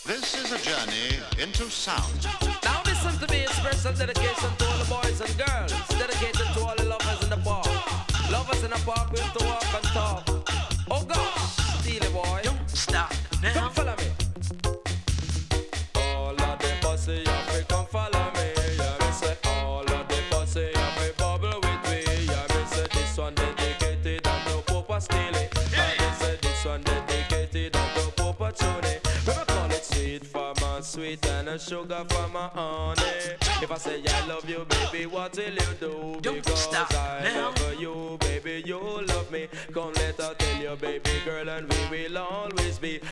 This is a journey into sound. Now listen to me, special dedication to all the boys and girls. Dedicated to all the lovers in the park. Lovers in the park, we have to walk and talk. Oh gosh, Steely boy. Don't stop now. Come follow me. All of the bossy, you come follow me. Yeah, me say all of the bossy, you bubble with me. Yeah, me say this one dedicated and no Papa Steely. Yeah, me say this one dedicated and no Papa Tony. We call it sweet for my sweet and a sugar for my honey. If I say I love you, baby, what will you do? Don't Because stop I now. love you, baby, you love me. Come let her tell you, baby girl, and we will always be.